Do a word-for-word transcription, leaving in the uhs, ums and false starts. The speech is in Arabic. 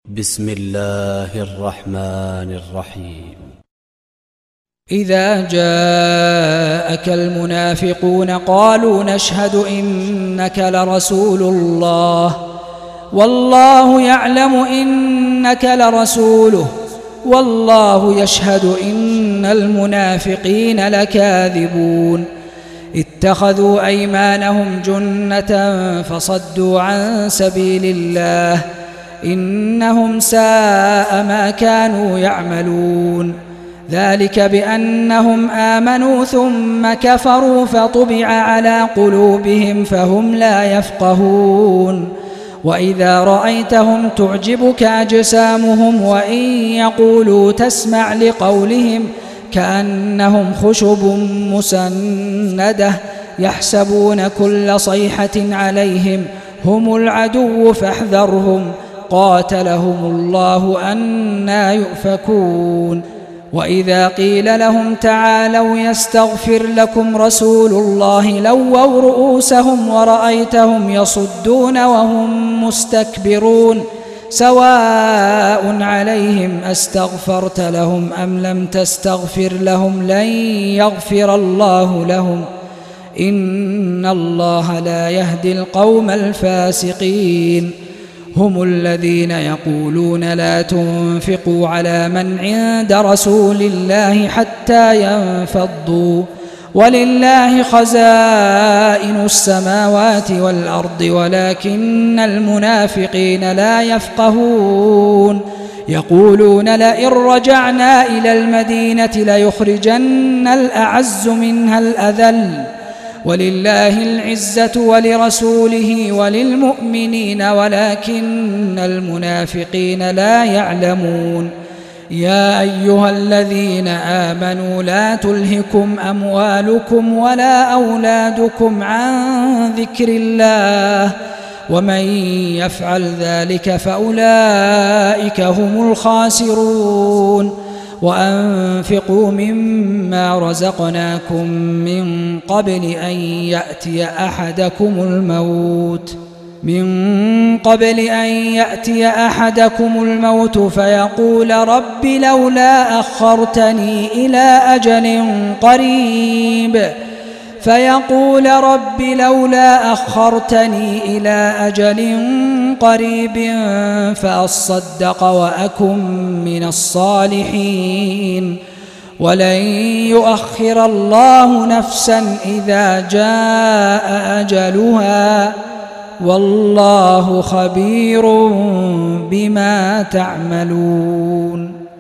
بسم الله الرحمن الرحيم. إذا جاءك المنافقون قالوا نشهد إنك لرسول الله والله يعلم إنك لرسوله والله يشهد إن المنافقين لكاذبون. اتخذوا أيمانهم جنة فصدوا عن سبيل الله إنهم ساء ما كانوا يعملون. ذلك بأنهم آمنوا ثم كفروا فطبع على قلوبهم فهم لا يفقهون. وإذا رأيتهم تعجبك أجسامهم وإن يقولوا تسمع لقولهم كأنهم خشب مسندة يحسبون كل صيحة عليهم هم العدو فاحذرهم قاتلهم الله أنى يؤفكون. وإذا قيل لهم تعالوا يستغفر لكم رسول الله لووا رؤوسهم ورأيتهم يصدون وهم مستكبرون. سواء عليهم أستغفرت لهم أم لم تستغفر لهم لن يغفر الله لهم إن الله لا يهدي القوم الفاسقين. هم الذين يقولون لا تنفقوا على من عند رسول الله حتى ينفضوا ولله خزائن السماوات والأرض ولكن المنافقين لا يفقهون. يقولون لئن رجعنا إلى المدينة ليخرجن الأعز منها الأذل ولله العزة ولرسوله وللمؤمنين ولكن المنافقين لا يعلمون. يا أيها الذين آمنوا لا تلهكم أموالكم ولا أولادكم عن ذكر الله ومن يفعل ذلك فأولئك هم الخاسرون. وأنفقوا مما رزقناكم من قبل أن يأتي أحدكم الموت من قبل أن يأتي أحدكم الموت فيقول رب لولا أخرتني إلى أجل قريب فيقول رب لولا أخرتني إلى أجل قريب فأصدق وأكن من الصالحين ولن يؤخر الله نفسا إذا جاء أجلها والله خبير بما تعملون.